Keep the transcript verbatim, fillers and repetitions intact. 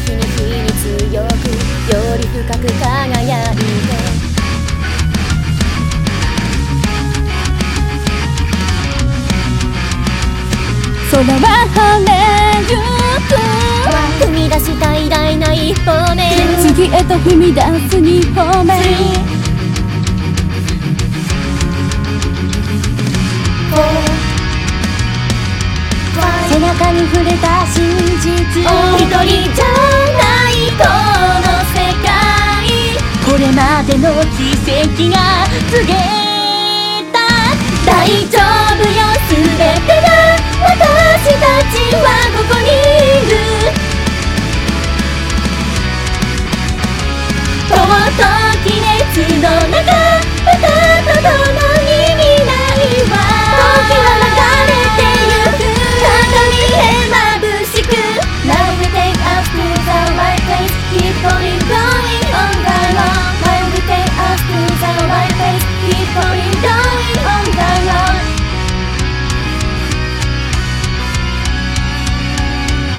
日に日に強くより深く輝いて空は晴れゆく踏み出した偉大な一歩目次へと踏み出す二歩目背中に触れた真実一人じゃないこの世界これまでの奇跡が告げた大丈夫よ全てが私たちはここに